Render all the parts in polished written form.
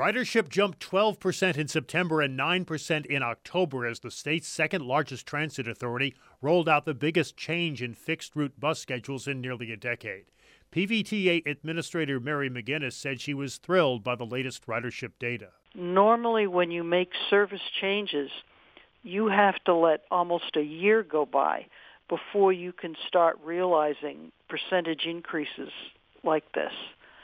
Ridership jumped 12% in September and 9% in October as the state's second largest transit authority rolled out the biggest change in fixed-route bus schedules in nearly a decade. PVTA Administrator Mary McGinnis said she was thrilled by the latest ridership data. Normally, when you make service changes, you have to let almost a year go by before you can start realizing percentage increases like this.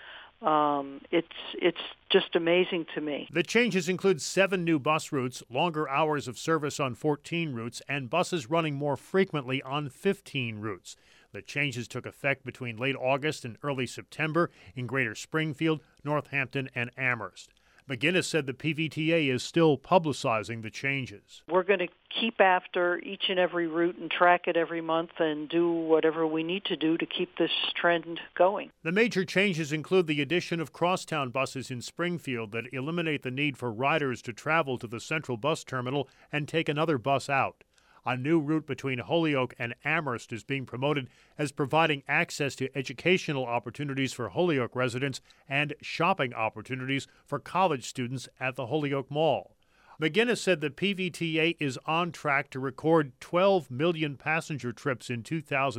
It's just amazing to me. The changes include 7 new bus routes, longer hours of service on 14 routes, and buses running more frequently on 15 routes. The changes took effect between late August and early September in Greater Springfield, Northampton, and Amherst. McGinnis said the PVTA is still publicizing the changes. We're going to keep after each and every route and track it every month and do whatever we need to do to keep this trend going. The major changes include the addition of crosstown buses in Springfield that eliminate the need for riders to travel to the central bus terminal and take another bus out. A new route between Holyoke and Amherst is being promoted as providing access to educational opportunities for Holyoke residents and shopping opportunities for college students at the Holyoke Mall. McGinnis said the PVTA is on track to record 12 million passenger trips in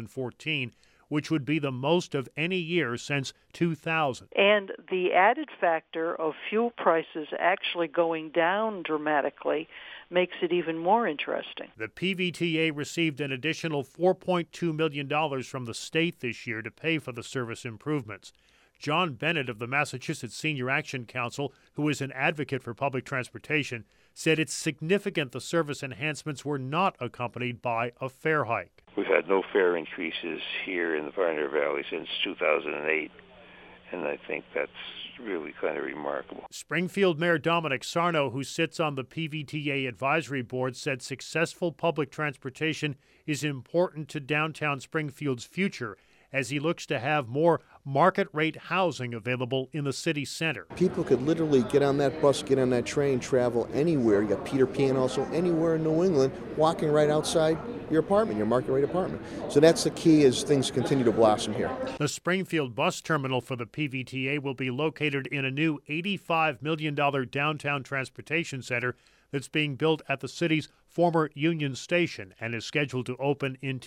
2014, which would be the most of any year since 2000. And the added factor of fuel prices actually going down dramatically makes it even more interesting. The PVTA received an additional $4.2 million from the state this year to pay for the service improvements. John Bennett of the Massachusetts Senior Action Council, who is an advocate for public transportation, said it's significant the service enhancements were not accompanied by a fare hike. We've had no fare increases here in the Pioneer Valley since 2008, and I think that's really kind of remarkable. Springfield Mayor Dominic Sarno, who sits on the PVTA Advisory Board, said successful public transportation is important to downtown Springfield's future as he looks to have more market-rate housing available in the city center. People could literally get on that bus, get on that train, travel anywhere. You got Peter Pan also, anywhere in New England, walking right outside your apartment, your market-rate apartment. So that's the key as things continue to blossom here. The Springfield bus terminal for the PVTA will be located in a new $85 million downtown transportation center that's being built at the city's former Union Station and is scheduled to open in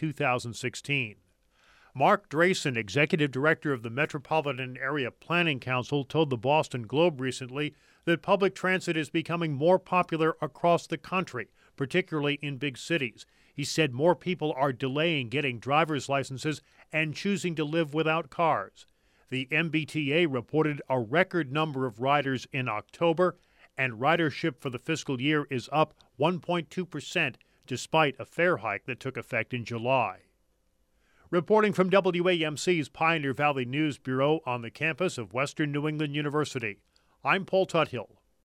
2016. Mark Drayson, executive director of the Metropolitan Area Planning Council, told the Boston Globe recently that public transit is becoming more popular across the country, particularly in big cities. He said more people are delaying getting driver's licenses and choosing to live without cars. The MBTA reported a record number of riders in October, and ridership for the fiscal year is up 1.2%, despite a fare hike that took effect in July. Reporting from WAMC's Pioneer Valley News Bureau on the campus of Western New England University, I'm Paul Tuthill.